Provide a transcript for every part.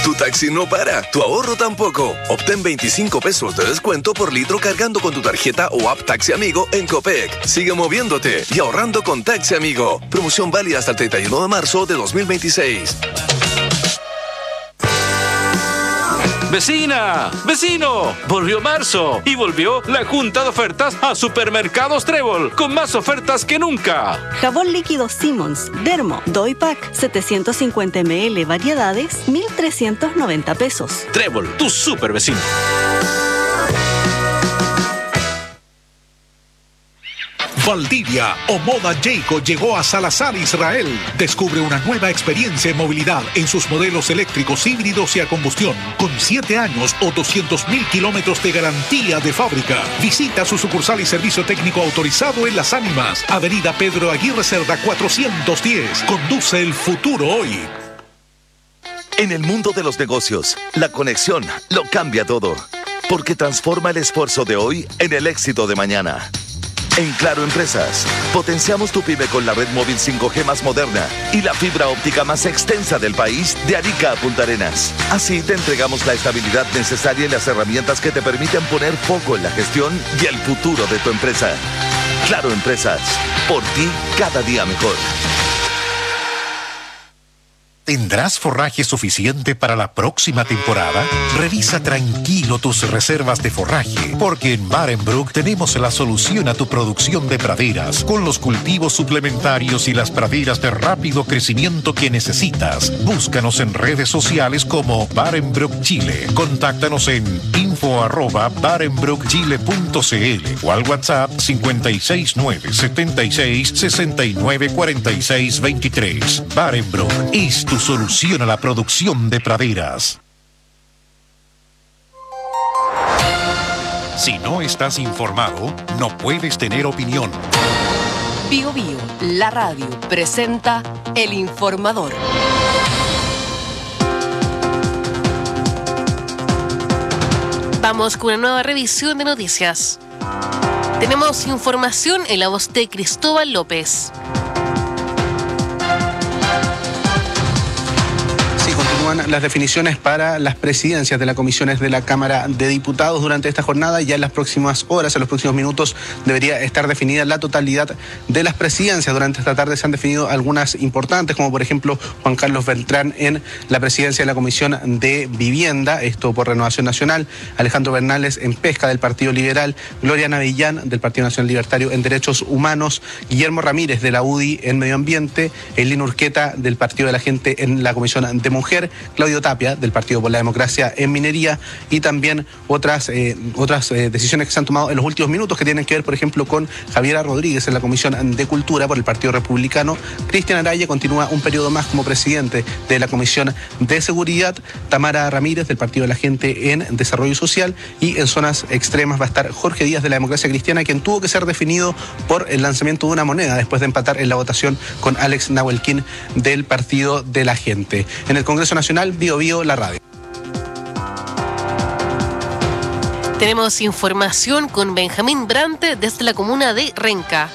Tu taxi no para, tu ahorro tampoco. Obtén 25 pesos de descuento por litro cargando con tu tarjeta o app Taxi Amigo en Copec. Sigue moviéndote y ahorrando con Taxi Amigo. Promoción válida hasta el 31 de marzo de 2026. ¡Vecina! ¡Vecino! Volvió marzo y volvió la junta de ofertas a Supermercados Trébol, con más ofertas que nunca. Jabón líquido Simmons, Dermo, Doy Pack, 750 ml, variedades, 1,390 pesos. Trébol, tu super vecino. Valdivia o Moda Jayco llegó a Salazar, Israel. Descubre una nueva experiencia en movilidad en sus modelos eléctricos, híbridos y a combustión, con 7 años o 200,000 kilómetros de garantía de fábrica. Visita su sucursal y servicio técnico autorizado en Las Ánimas, Avenida Pedro Aguirre Cerda 410. Conduce el futuro hoy. En el mundo de los negocios, la conexión lo cambia todo, porque transforma el esfuerzo de hoy en el éxito de mañana. En Claro Empresas, potenciamos tu pyme con la red móvil 5G más moderna y la fibra óptica más extensa del país, de Arica a Punta Arenas. Así te entregamos la estabilidad necesaria y las herramientas que te permiten poner foco en la gestión y el futuro de tu empresa. Claro Empresas, por ti cada día mejor. ¿Tendrás forraje suficiente para la próxima temporada? Revisa tranquilo tus reservas de forraje, porque en Barenbroek tenemos la solución a tu producción de praderas, con los cultivos suplementarios y las praderas de rápido crecimiento que necesitas. Búscanos en redes sociales como Barenbroek Chile. Contáctanos en info@barenbroekchile.cl o al WhatsApp 56976 Barenbroek es tu solución a la producción de praderas. Si no estás informado, no puedes tener opinión. Bio Bio, la radio, presenta El Informador. Vamos con una nueva revisión de noticias. Tenemos información en la voz de Cristóbal López. Las definiciones para las presidencias de las comisiones de la Cámara de Diputados durante esta jornada. Ya en las próximas horas, en los próximos minutos, debería estar definida la totalidad de las presidencias. Durante esta tarde se han definido algunas importantes, como por ejemplo Juan Carlos Beltrán en la presidencia de la Comisión de Vivienda, esto por Renovación Nacional, Alejandro Bernales en Pesca del Partido Liberal, Gloria Navillán del Partido Nacional Libertario en Derechos Humanos, Guillermo Ramírez de la UDI en Medio Ambiente, Elina Urqueta del Partido de la Gente en la Comisión de Mujer, Claudio Tapia del Partido por la Democracia en Minería, y también otras decisiones que se han tomado en los últimos minutos que tienen que ver, por ejemplo, con Javiera Rodríguez en la Comisión de Cultura por el Partido Republicano. Cristian Araya continúa un periodo más como presidente de la Comisión de Seguridad, Tamara Ramírez del Partido de la Gente en Desarrollo Social, y en zonas extremas va a estar Jorge Díaz de la Democracia Cristiana, quien tuvo que ser definido por el lanzamiento de una moneda después de empatar en la votación con Alex Nahuelquín del Partido de la Gente. En el Congreso Nacional, Bio Bio, la radio. Tenemos información con Benjamín Brante desde la comuna de Renca.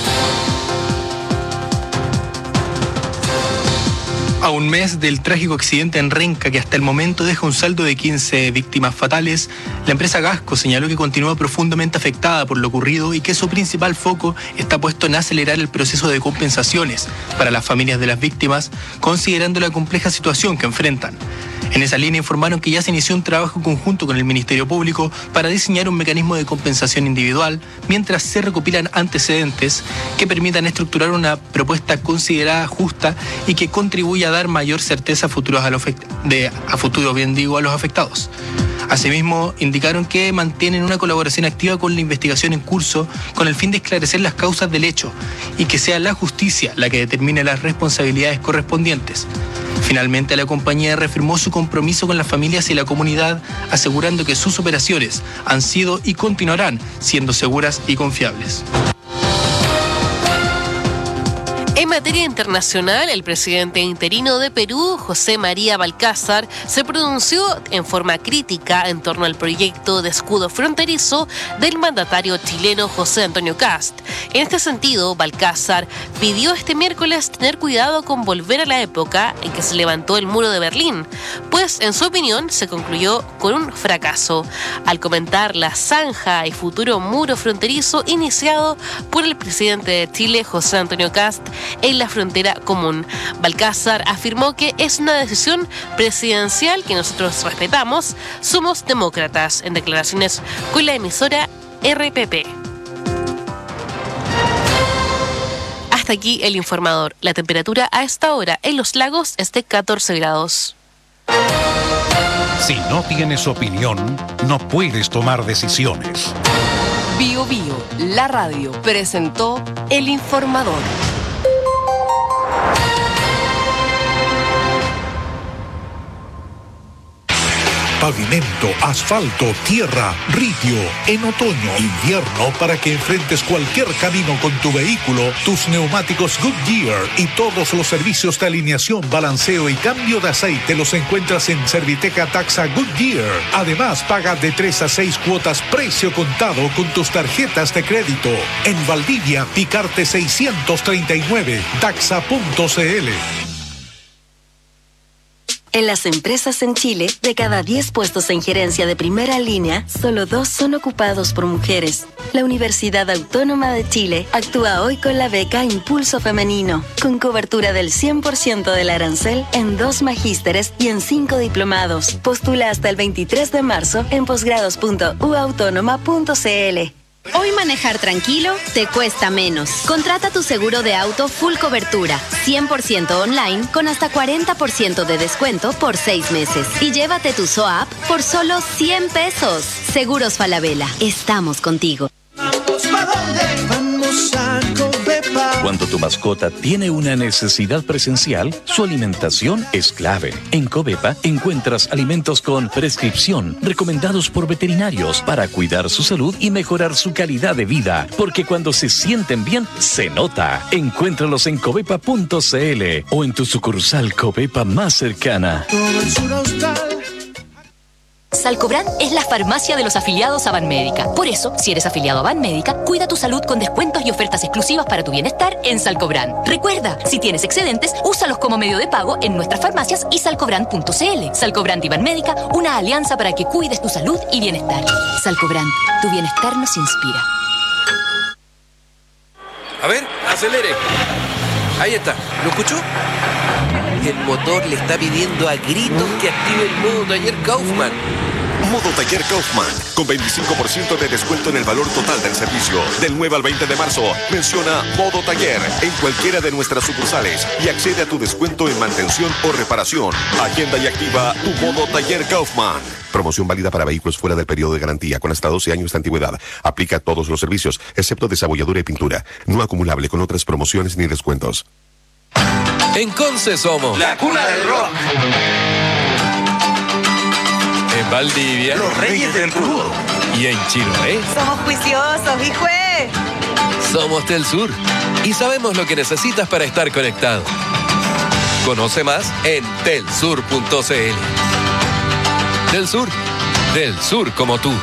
A un mes del trágico accidente en Renca, que hasta el momento deja un saldo de 15 víctimas fatales, la empresa Gasco señaló que continúa profundamente afectada por lo ocurrido y que su principal foco está puesto en acelerar el proceso de compensaciones para las familias de las víctimas, considerando la compleja situación que enfrentan. En esa línea informaron que ya se inició un trabajo conjunto con el Ministerio Público para diseñar un mecanismo de compensación individual, mientras se recopilan antecedentes que permitan estructurar una propuesta considerada justa y que contribuya a dar mayor certeza a futuro a los afectados. Asimismo, indicaron que mantienen una colaboración activa con la investigación en curso con el fin de esclarecer las causas del hecho y que sea la justicia la que determine las responsabilidades correspondientes. Finalmente, la compañía reafirmó su compromiso con las familias y la comunidad, asegurando que sus operaciones han sido y continuarán siendo seguras y confiables. En materia internacional, el presidente interino de Perú, José María Balcázar, se pronunció en forma crítica en torno al proyecto de escudo fronterizo del mandatario chileno José Antonio Kast. En este sentido, Balcázar pidió este miércoles tener cuidado con volver a la época en que se levantó el muro de Berlín, pues en su opinión se concluyó con un fracaso, al comentar la zanja y futuro muro fronterizo iniciado por el presidente de Chile, José Antonio Kast, en la frontera común. Balcázar afirmó que es una decisión presidencial que nosotros respetamos, somos demócratas, en declaraciones con la emisora RPP. Hasta aquí el informador. La temperatura a esta hora en Los Lagos es de 14 grados. Si no tienes opinión, no puedes tomar decisiones. Bio Bio, la radio, presentó El Informador. Pavimento, asfalto, tierra, ridio. En otoño, invierno, para que enfrentes cualquier camino con tu vehículo, tus neumáticos Goodyear y todos los servicios de alineación, balanceo y cambio de aceite los encuentras en Serviteca Taxa Goodyear. Además, paga de 3 a 6 cuotas precio contado con tus tarjetas de crédito. En Valdivia, Picarte 639, taxa.cl. En las empresas en Chile, de cada 10 puestos en gerencia de primera línea, solo 2 son ocupados por mujeres. La Universidad Autónoma de Chile actúa hoy con la beca Impulso Femenino, con cobertura del 100% del arancel en 2 magísteres y en 5 diplomados. Postula hasta el 23 de marzo en posgrados.uautonoma.cl. Hoy manejar tranquilo te cuesta menos. Contrata tu seguro de auto full cobertura, 100% online, con hasta 40% de descuento por 6 meses. Y llévate tu SOAP por solo 100 pesos. Seguros Falabella, estamos contigo. Cuando tu mascota tiene una necesidad presencial, su alimentación es clave. En Covepa encuentras alimentos con prescripción, recomendados por veterinarios para cuidar su salud y mejorar su calidad de vida. Porque cuando se sienten bien, se nota. Encuéntralos en covepa.cl o en tu sucursal Covepa más cercana. Salcobran es la farmacia de los afiliados a Banmédica. Por eso, si eres afiliado a Banmédica, cuida tu salud con descuentos y ofertas exclusivas para tu bienestar en Salcobran. Recuerda, si tienes excedentes, úsalos como medio de pago en nuestras farmacias y salcobran.cl. Salcobran y Banmédica, una alianza para que cuides tu salud y bienestar. Salcobran, tu bienestar nos inspira. A ver, acelere. Ahí está, ¿lo escuchó? El motor le está pidiendo a gritos que active el modo taller Kaufman. Modo Taller Kaufman, con 25% de descuento en el valor total del servicio. Del 9 al 20 de marzo, menciona Modo Taller en cualquiera de nuestras sucursales y accede a tu descuento en mantención o reparación. Agenda y activa tu Modo Taller Kaufman. Promoción válida para vehículos fuera del periodo de garantía con hasta 12 años de antigüedad. Aplica a todos los servicios, excepto desabolladura y pintura. No acumulable con otras promociones ni descuentos. En Conce somos la cuna del rock. En Valdivia, los reyes del rudo. Y en Chiloé, somos juiciosos, hijué. Somos Telsur y sabemos lo que necesitas para estar conectado. Conoce más en telsur.cl. Telsur, del sur como tú.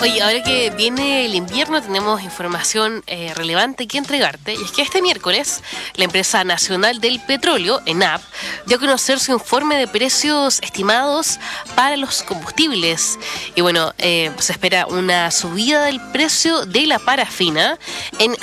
Oye, ahora que viene el invierno tenemos información relevante que entregarte, y es que este miércoles la empresa nacional del petróleo, ENAP, dio a conocer su informe de precios estimados para los combustibles. Y bueno, se espera una subida del precio de la parafina en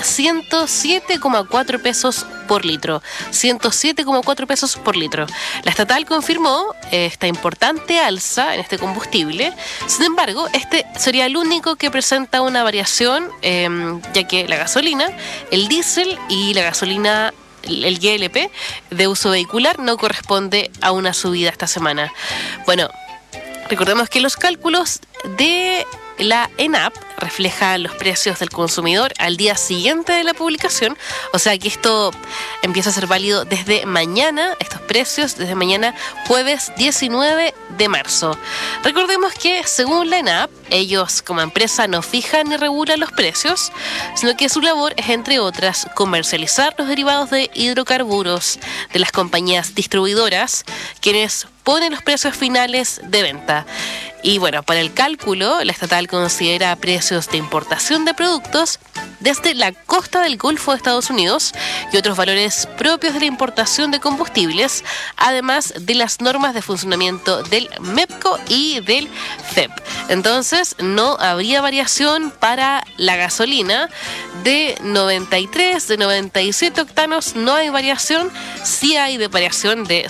107,4 pesos por litro. 107,4 pesos por litro. La estatal confirmó esta importante alza en este combustible. Sin embargo, este sería el único que presenta una variación, ya que la gasolina, el diésel y la gasolina, el GLP de uso vehicular, no corresponde a una subida esta semana. Bueno, recordemos que los cálculos de la ENAP reflejan los precios del consumidor al día siguiente de la publicación, o sea que esto empieza a ser válido desde mañana, estos precios desde mañana jueves 19 de marzo. Recordemos que según la ENAP, ellos como empresa no fijan ni regulan los precios, sino que su labor es, entre otras, comercializar los derivados de hidrocarburos de las compañías distribuidoras, quienes ponen los precios finales de venta. Y bueno, para el cálculo, la estatal considera precios de importación de productos desde la costa del Golfo de Estados Unidos y otros valores propios de la importación de combustibles, además de las normas de funcionamiento del MEPCO y del FEP. Entonces, no habría variación para la gasolina de 93, de 97 octanos, no hay variación. Sí hay de variación de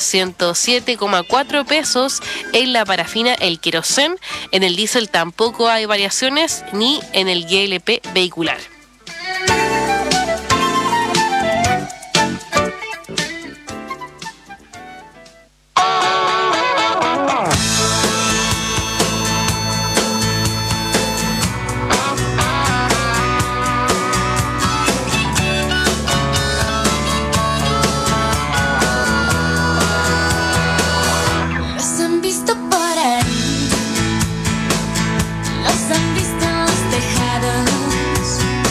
107,4 pesos en la parafina, el querosén. En el diésel tampoco hay variaciones, ni en el GLP vehicular. Los han visto dejados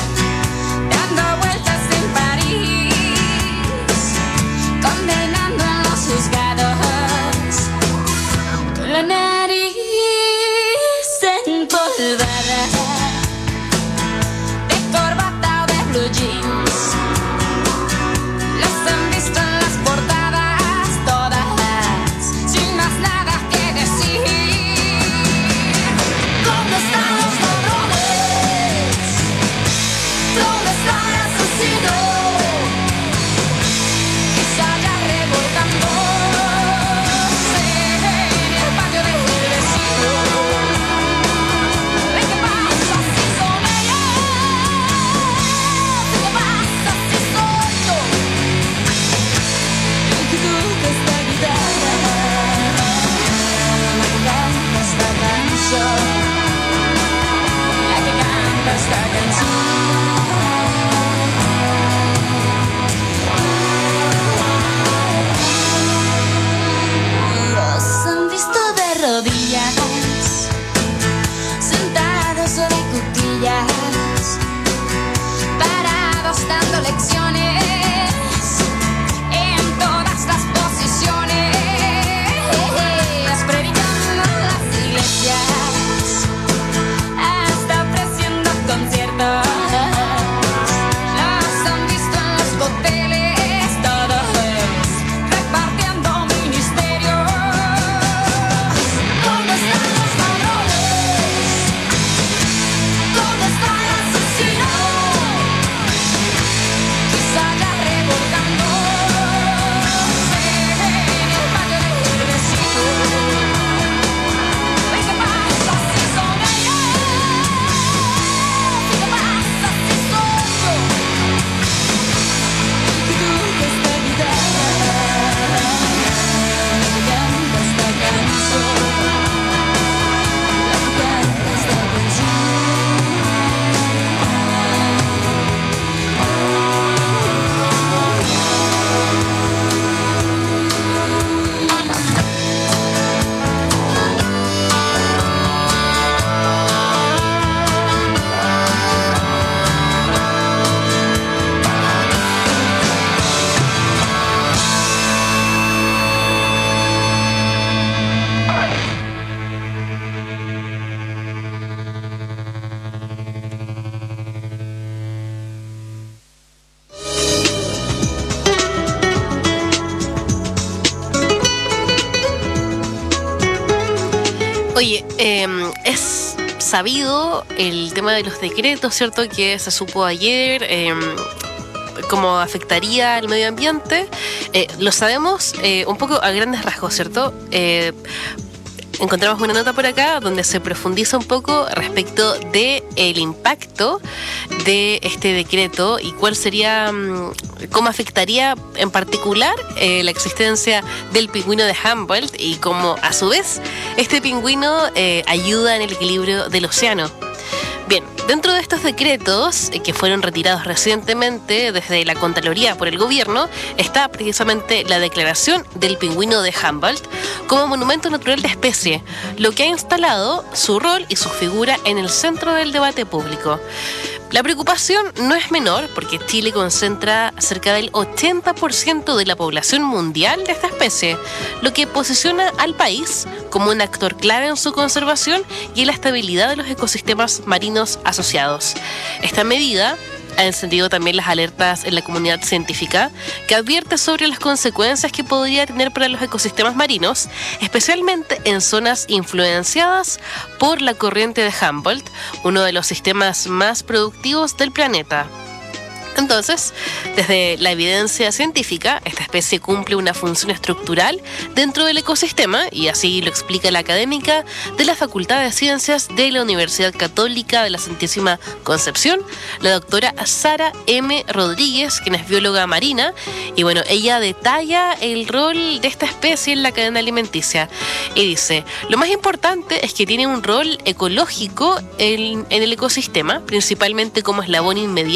Oye, es sabido el tema de los decretos, ¿cierto? Que se supo ayer, cómo afectaría al medio ambiente. Lo sabemos un poco a grandes rasgos, ¿cierto? Encontramos una nota por acá donde se profundiza un poco respecto de el impacto de este decreto y cuál sería, cómo afectaría en particular la existencia del pingüino de Humboldt y cómo a su vez este pingüino ayuda en el equilibrio del océano. Bien, dentro de estos decretos que fueron retirados recientemente desde la Contraloría por el gobierno está precisamente la declaración del pingüino de Humboldt como monumento natural de especie, lo que ha instalado su rol y su figura en el centro del debate público. La preocupación no es menor porque Chile concentra cerca del 80% de la población mundial de esta especie, lo que posiciona al país como un actor clave en su conservación y en la estabilidad de los ecosistemas marinos asociados. Esta medida ha encendido también las alertas en la comunidad científica, que advierte sobre las consecuencias que podría tener para los ecosistemas marinos, especialmente en zonas influenciadas por la corriente de Humboldt, uno de los sistemas más productivos del planeta. Entonces, desde la evidencia científica, esta especie cumple una función estructural dentro del ecosistema, y así lo explica la académica de la Facultad de Ciencias de la Universidad Católica de la Santísima Concepción, la doctora Sara M. Rodríguez, quien es bióloga marina, y bueno, ella detalla el rol de esta especie en la cadena alimenticia, y dice, lo más importante es que tiene un rol ecológico en el ecosistema, principalmente como eslabón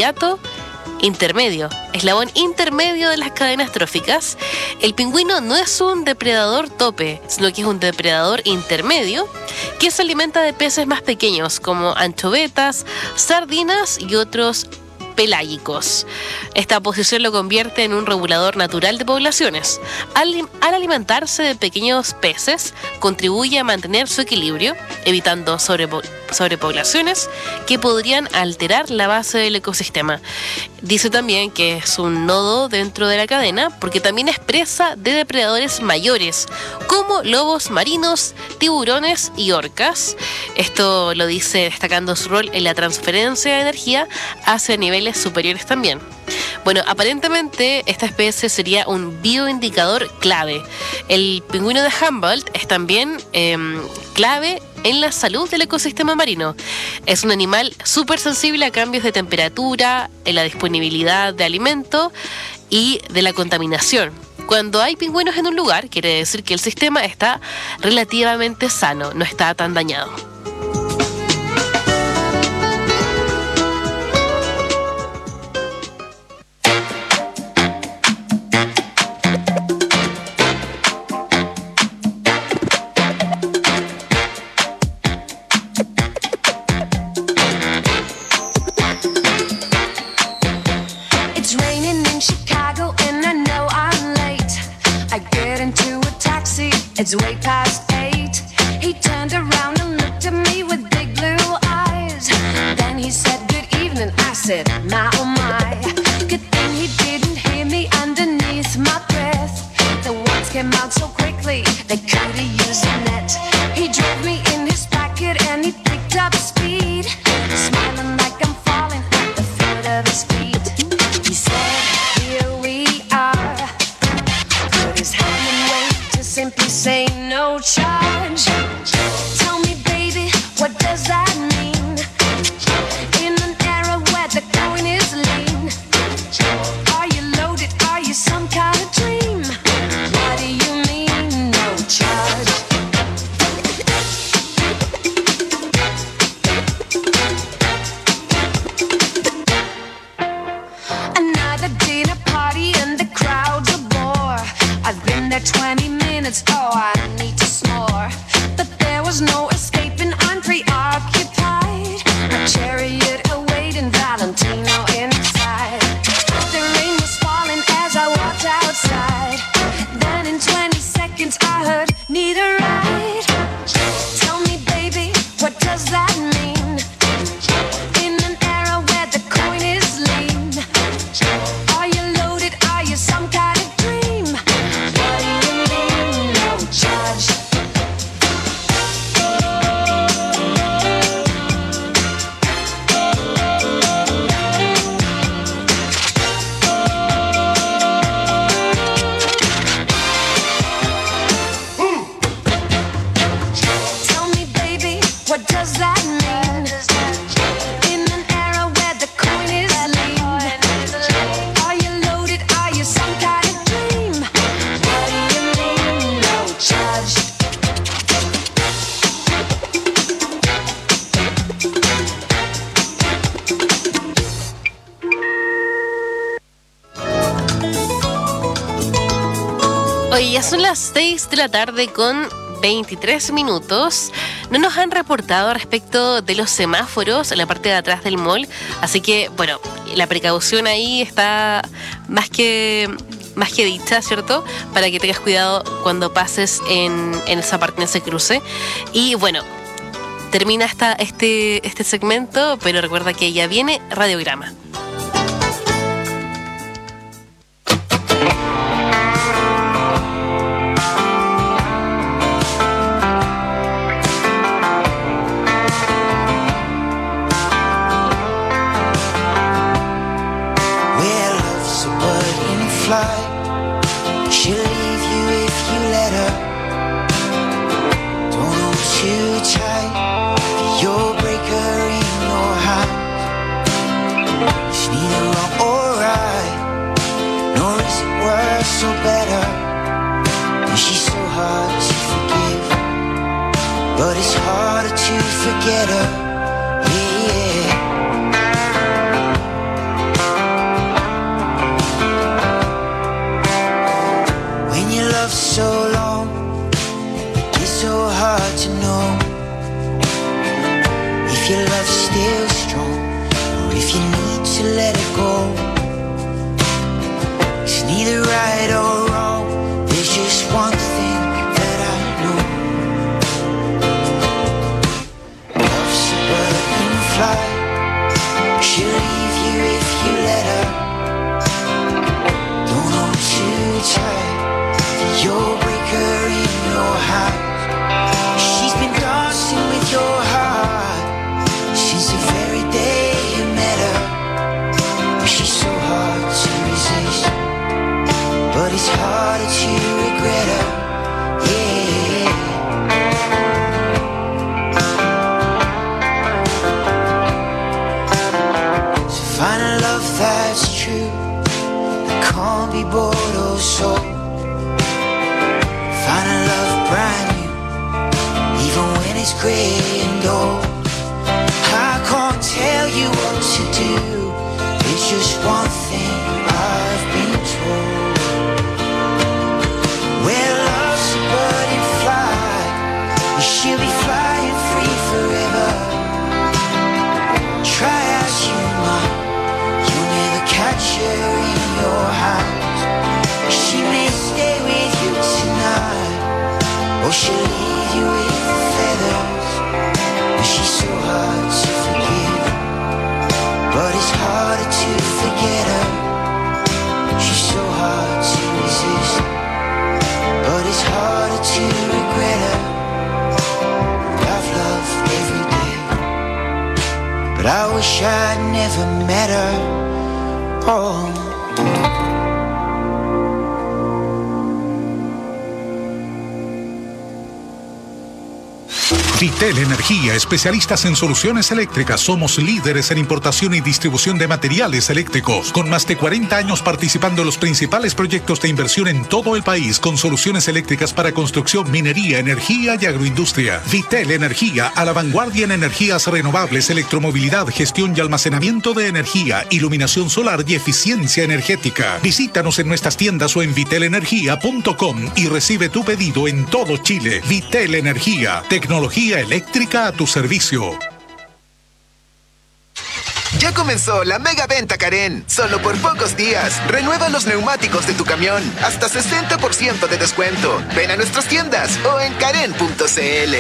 eslabón intermedio de las cadenas tróficas. El pingüino no es un depredador tope, sino que es un depredador intermedio que se alimenta de peces más pequeños como anchovetas, sardinas y otros pelágicos. Esta posición lo convierte en un regulador natural de poblaciones. Al alimentarse de pequeños peces, contribuye a mantener su equilibrio, evitando sobrepoblaciones que podrían alterar la base del ecosistema. Dice también que es un nodo dentro de la cadena porque también es presa de depredadores mayores como lobos marinos, tiburones y orcas. Esto lo dice destacando su rol en la transferencia de energía hacia niveles superiores también. Bueno, aparentemente esta especie sería un bioindicador clave. El pingüino de Humboldt es también clave en la salud del ecosistema marino. Es un animal súper sensible a cambios de temperatura, en la disponibilidad de alimento y de la contaminación. Cuando hay pingüinos en un lugar, quiere decir que el sistema está relativamente sano, no está tan dañado. It's way past 8. He turned around and looked at me with big blue eyes. Then he said, good evening. I said, my oh my. Good thing he didn't hear me underneath my breath. The words came out so quickly, they could have used a net. He drove me in his pocket and he picked up speed, smiling like I'm falling at the foot of his feet. He said, here we are. Put his hand in wait to simply say no charge. Tell me, baby, what does that mean? In an era where the going is lean, are you loaded? Are you some kind of dream? What do you mean, no charge? Another dinner party and the crowd's a bore. I've been there 20 minutes, oh, I need to snore. But there was no escaping, I'm preoccupied. My chariot awaiting Valentino inside. The rain was falling as I walked outside. Then in 20 seconds I heard, need a ride. Tell me, baby, what does that mean? In an era where the coin is lean, are you loaded? Are you some kind of dream? What do you mean? Oye, ya son las 6 de la tarde con 23 minutos. No nos han reportado respecto de los semáforos en la parte de atrás del mall. Así que, bueno, la precaución ahí está más que dicha, ¿cierto? Para que tengas cuidado cuando pases en esa parte, en ese cruce. Y bueno, termina este segmento, pero recuerda que ya viene Radiograma. She'll leave you if you let her. Don't hold too tight, you'll break her in your heart. It's neither wrong or right, nor is it worse or better. And she's so hard to forgive, but it's harder to forget her. So long, it's so hard to know if your love's still strong or if you need to let it go. It's neither right or wrong, there's just one thing that I know. Love's a bird in flight, she'll leave you if you let her. Don't hold too tight, you'll break her in your heart. She's been dancing with your heart since the very day you met her. She's so hard to resist, but it's harder to regret her. Yeah. To find a love that's true, that can't be bought or sold. Find a love brand new, even when it's grey and old. I can't tell you what to do, it's just one thing I've been told. Well, love's a bird in flight, and she'll be flying free forever. Try as you might, you'll never catch her in your hands. She may stay with you tonight, or she'll leave you with the feathers. And she's so hard to forgive, but it's harder to forget her. She's so hard to resist, but it's harder to regret her. I've loved every day, but I wish I'd never met her. Oh. Vitel Energía, especialistas en soluciones eléctricas. Somos líderes en importación y distribución de materiales eléctricos, con más de 40 años participando en los principales proyectos de inversión en todo el país, con soluciones eléctricas para construcción, minería, energía y agroindustria. Vitel Energía, a la vanguardia en energías renovables, electromovilidad, gestión y almacenamiento de energía, iluminación solar y eficiencia energética. Visítanos en nuestras tiendas o en vitelenergia.com y recibe tu pedido en todo Chile. Vitel Energía, tecnología eléctrica a tu servicio. Ya comenzó la mega venta Karen. Solo por pocos días. Renueva los neumáticos de tu camión. Hasta 60% de descuento. Ven a nuestras tiendas o en karen.cl.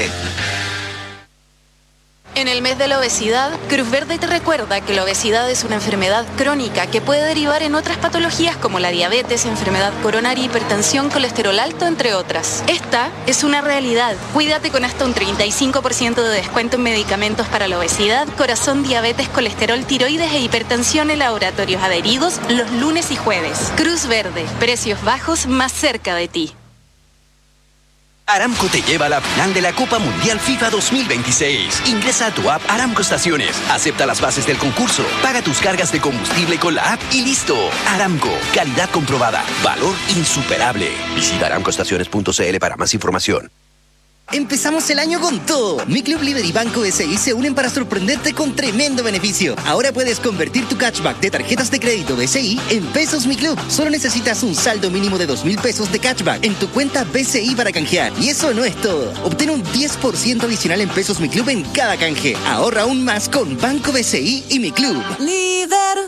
En el mes de la obesidad, Cruz Verde te recuerda que la obesidad es una enfermedad crónica que puede derivar en otras patologías como la diabetes, enfermedad coronaria, hipertensión, colesterol alto, entre otras. Esta es una realidad. Cuídate con hasta un 35% de descuento en medicamentos para la obesidad, corazón, diabetes, colesterol, tiroides e hipertensión en laboratorios adheridos los lunes y jueves. Cruz Verde, precios bajos más cerca de ti. Aramco te lleva a la final de la Copa Mundial FIFA 2026. Ingresa a tu app Aramco Estaciones, acepta las bases del concurso, paga tus cargas de combustible con la app y listo. Aramco, calidad comprobada, valor insuperable. Visita aramcoestaciones.cl para más información. Empezamos el año con todo. Mi Club Líder y Banco BCI se unen para sorprenderte con tremendo beneficio. Ahora puedes convertir tu cashback de tarjetas de crédito BCI en pesos Mi Club. Solo necesitas un saldo mínimo de 2.000 pesos de cashback en tu cuenta BCI para canjear. Y eso no es todo. Obtén un 10% adicional en pesos Mi Club en cada canje. Ahorra aún más con Banco BCI y Mi Club. Líder.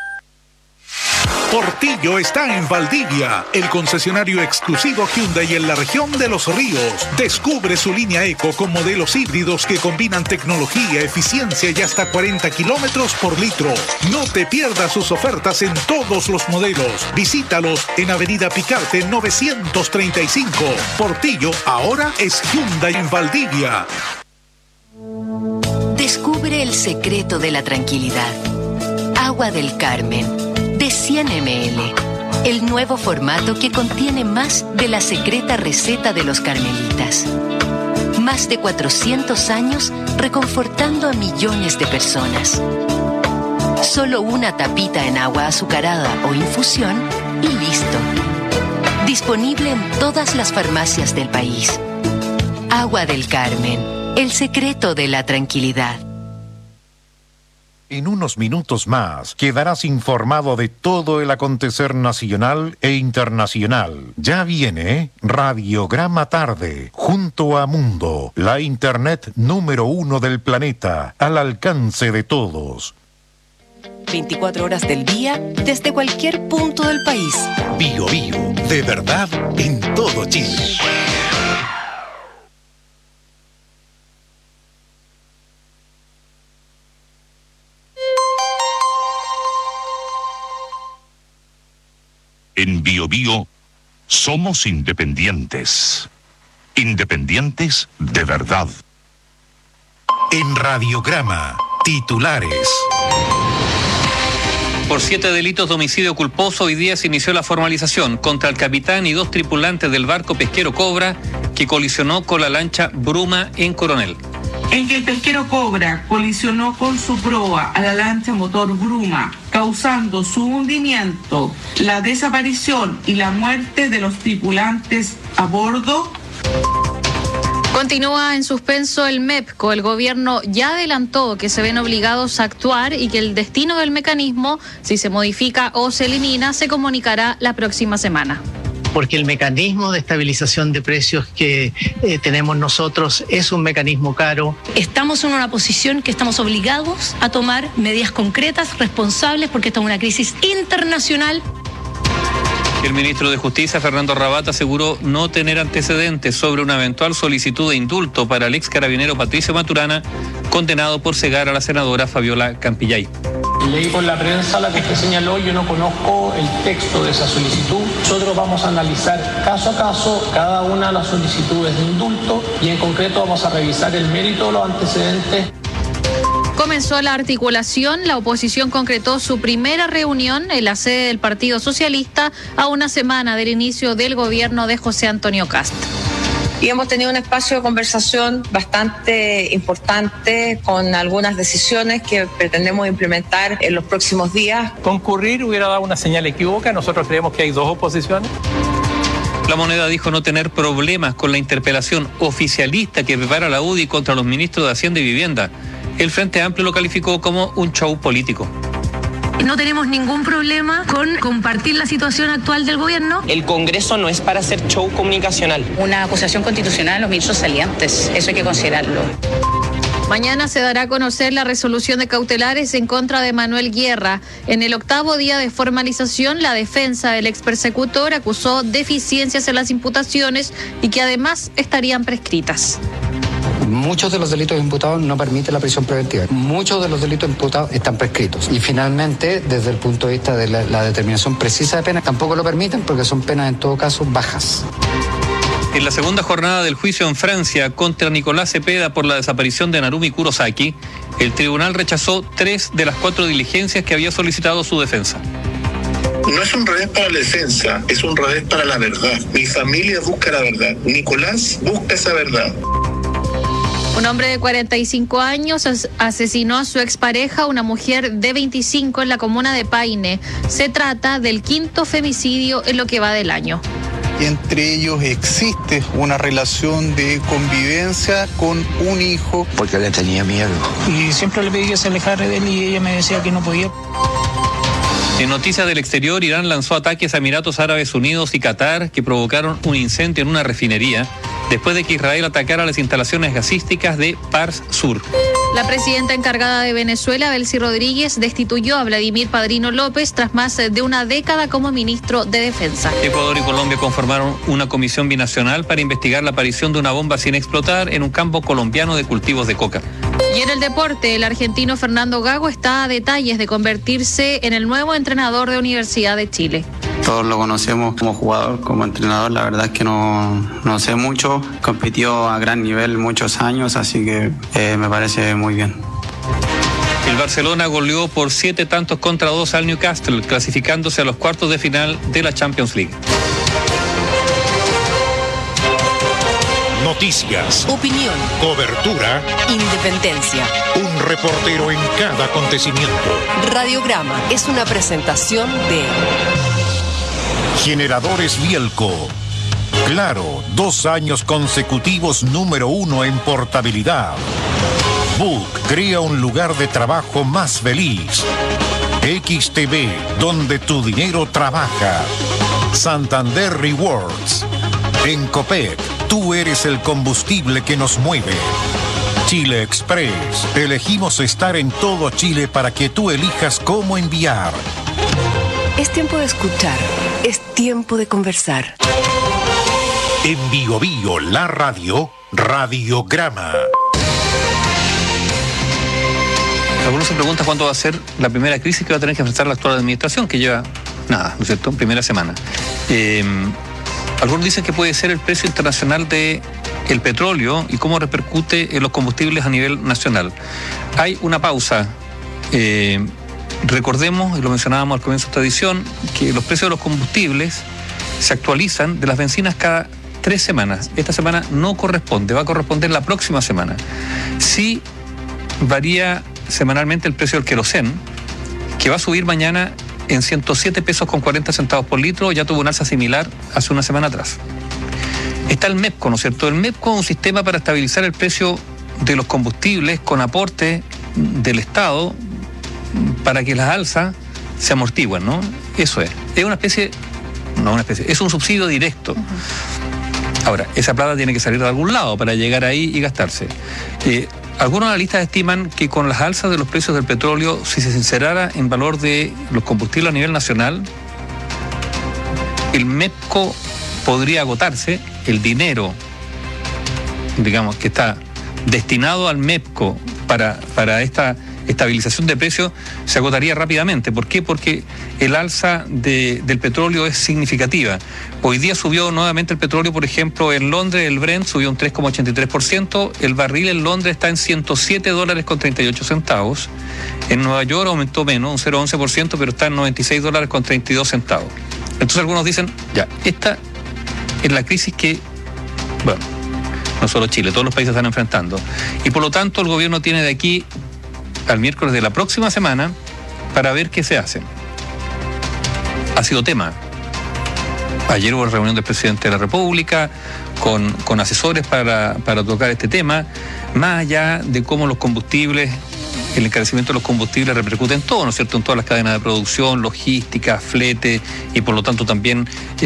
Portillo está en Valdivia, el concesionario exclusivo Hyundai en la región de Los Ríos. Descubre su línea Eco con modelos híbridos que combinan tecnología, eficiencia y hasta 40 kilómetros por litro. No te pierdas sus ofertas en todos los modelos. Visítalos en Avenida Picarte 935. Portillo ahora es Hyundai en Valdivia. Descubre el secreto de la tranquilidad. Agua del Carmen. De 100 ml, el nuevo formato que contiene más de la secreta receta de los carmelitas. Más de 400 años reconfortando a millones de personas. Solo una tapita en agua azucarada o infusión y listo. Disponible en todas las farmacias del país. Agua del Carmen, el secreto de la tranquilidad. En unos minutos más quedarás informado de todo el acontecer nacional e internacional. Ya viene Radiograma Tarde, junto a Mundo, la internet número 1 del planeta, al alcance de todos. 24 horas del día, desde cualquier punto del país. Bio Bio, de verdad en todo Chile. En Bio Bio somos independientes. Independientes de verdad. En Radiograma, titulares. Por 7 delitos de homicidio culposo, hoy día se inició la formalización contra el capitán y 2 tripulantes del barco pesquero Cobra que colisionó con la lancha Bruma en Coronel. En que el pesquero Cobra colisionó con su proa a la lancha motor Bruma, causando su hundimiento, la desaparición y la muerte de los tripulantes a bordo. Continúa en suspenso el MEPCO. El gobierno ya adelantó que se ven obligados a actuar y que el destino del mecanismo, si se modifica o se elimina, se comunicará la próxima semana. Porque el mecanismo de estabilización de precios que tenemos nosotros es un mecanismo caro. Estamos en una posición que estamos obligados a tomar medidas concretas, responsables, porque esta es una crisis internacional. El ministro de Justicia, Fernando Rabat, aseguró no tener antecedentes sobre una eventual solicitud de indulto para el ex carabinero Patricio Maturana, condenado por cegar a la senadora Fabiola Campillay. Leí por la prensa la que usted señaló, yo no conozco el texto de esa solicitud. Nosotros vamos a analizar caso a caso cada una de las solicitudes de indulto y en concreto vamos a revisar el mérito de los antecedentes. Comenzó la articulación, la oposición concretó su primera reunión en la sede del Partido Socialista a una semana del inicio del gobierno de José Antonio Kast. Y hemos tenido un espacio de conversación bastante importante con algunas decisiones que pretendemos implementar en los próximos días. Concurrir hubiera dado una señal equívoca, nosotros creemos que hay 2 oposiciones. La Moneda dijo no tener problemas con la interpelación oficialista que prepara la UDI contra los ministros de Hacienda y Vivienda. El Frente Amplio lo calificó como un show político. No tenemos ningún problema con compartir la situación actual del gobierno. El Congreso no es para hacer show comunicacional. Una acusación constitucional a los ministros salientes, eso hay que considerarlo. Mañana se dará a conocer la resolución de cautelares en contra de Manuel Guerra. En el 8º día de formalización, la defensa del expersecutor acusó deficiencias en las imputaciones y que además estarían prescritas. Muchos de los delitos imputados no permiten la prisión preventiva. Muchos de los delitos imputados están prescritos. Y finalmente, desde el punto de vista de la determinación precisa de pena, tampoco lo permiten porque son penas en todo caso bajas. En la segunda jornada del juicio en Francia contra Nicolás Cepeda por la desaparición de Narumi Kurosaki, el tribunal rechazó 3 de las 4 diligencias que había solicitado su defensa. No es un revés para la defensa, es un revés para la verdad. Mi familia busca la verdad. Nicolás busca esa verdad. Un hombre de 45 años asesinó a su expareja, una mujer de 25, en la comuna de Paine. Se trata del 5º femicidio en lo que va del año. entre ellos existe una relación de convivencia con un hijo. Porque le tenía miedo. Y siempre le pedí que se alejara de él y ella me decía que no podía. En noticias del exterior, Irán lanzó ataques a Emiratos Árabes Unidos y Qatar que provocaron un incendio en una refinería después de que Israel atacara las instalaciones gasísticas de Pars Sur. La presidenta encargada de Venezuela, Belcy Rodríguez, destituyó a Vladimir Padrino López tras más de una década como ministro de Defensa. Ecuador y Colombia conformaron una comisión binacional para investigar la aparición de una bomba sin explotar en un campo colombiano de cultivos de coca. Y en el deporte, el argentino Fernando Gago está a detalles de convertirse en el nuevo entrenador de Universidad de Chile. Todos lo conocemos como jugador, como entrenador, la verdad es que no sé mucho, compitió a gran nivel muchos años, así que me parece muy bien. El Barcelona goleó por 7-2 al Newcastle, clasificándose a los cuartos de final de la Champions League. Noticias, Opinión, cobertura, independencia. un reportero en cada acontecimiento. Radiograma es una presentación de Generadores Bielco. Claro, 2 años consecutivos número 1 en portabilidad. Book crea un lugar de trabajo más feliz. XTV, donde tu dinero trabaja. Santander Rewards. En Copec, tú eres el combustible que nos mueve. Chile Express, elegimos estar en todo Chile para que tú elijas cómo enviar. Es tiempo de escuchar, es tiempo de conversar. En Bio Bio, la radio, Radiograma. Algunos se preguntan cuándo va a ser la primera crisis que va a tener que enfrentar la actual administración, que lleva nada, ¿no es cierto?, primera semana. Algunos dicen que puede ser el precio internacional del petróleo y cómo repercute en los combustibles a nivel nacional. Hay una pausa. Recordemos, y lo mencionábamos al comienzo de esta edición, que los precios de los combustibles se actualizan de las bencinas cada 3 semanas. Esta semana no corresponde, va a corresponder la próxima semana. Sí varía semanalmente el precio del querosén, que va a subir mañana en 107 pesos con 40 centavos por litro, ya tuvo una alza similar hace una semana atrás. Está el MEPCO, ¿no es cierto? El MEPCO es un sistema para estabilizar el precio de los combustibles con aporte del Estado para que las alzas se amortigüen, ¿no? Eso es. Es una especie, es un subsidio directo. Ahora, esa plata tiene que salir de algún lado para llegar ahí y gastarse. Algunos analistas estiman que con las alzas de los precios del petróleo, si se sincerara en valor de los combustibles a nivel nacional, el MEPCO podría agotarse, el dinero, digamos, que está destinado al MEPCO para esta estabilización de precios se agotaría rápidamente. ¿Por qué? Porque el alza del petróleo es significativa. Hoy día subió nuevamente el petróleo, por ejemplo, en Londres el Brent subió un 3,83%, el barril en Londres está en $107.38. En Nueva York aumentó menos, un 0,11%, pero está en $96.32. Entonces algunos dicen, ya, esta es la crisis que, bueno, no solo Chile, todos los países están enfrentando. Y por lo tanto el gobierno tiene de aquí al miércoles de la próxima semana para ver qué se hace. Ha sido tema. Ayer hubo reunión del presidente de la República con asesores para tocar este tema, más allá de cómo los combustibles, el encarecimiento de los combustibles repercute en todo, ¿no es cierto?, en todas las cadenas de producción, logística, flete, y por lo tanto también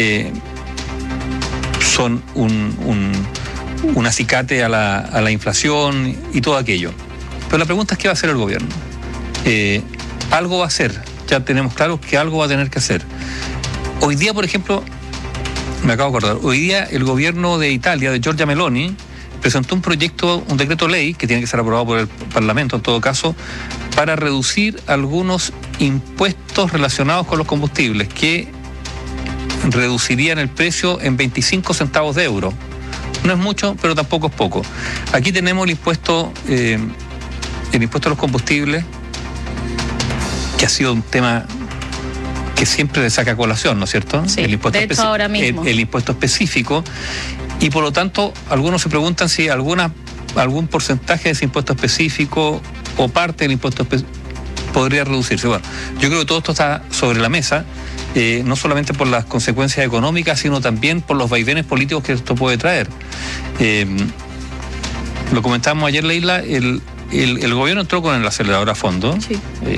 son un acicate a la inflación y todo aquello. Pero la pregunta es ¿qué va a hacer el gobierno? Algo va a hacer, ya tenemos claro que algo va a tener que hacer. Hoy día, por ejemplo, me acabo de acordar, hoy día el gobierno de Italia, de Giorgia Meloni, presentó un decreto ley, que tiene que ser aprobado por el Parlamento en todo caso, para reducir algunos impuestos relacionados con los combustibles, que reducirían el precio en 25 centavos de euro. No es mucho, pero tampoco es poco. Aquí tenemos el impuesto a los combustibles, que ha sido un tema que siempre le saca a colación, ¿no es cierto? Sí, el impuesto de hecho ahora mismo. El impuesto específico, y por lo tanto algunos se preguntan si algún porcentaje de ese impuesto específico o parte del impuesto específico podría reducirse. Bueno, yo creo que todo esto está sobre la mesa, no solamente por las consecuencias económicas, sino también por los vaivenes políticos que esto puede traer. Lo comentábamos ayer, Leila, el gobierno entró con el acelerador a fondo. Sí.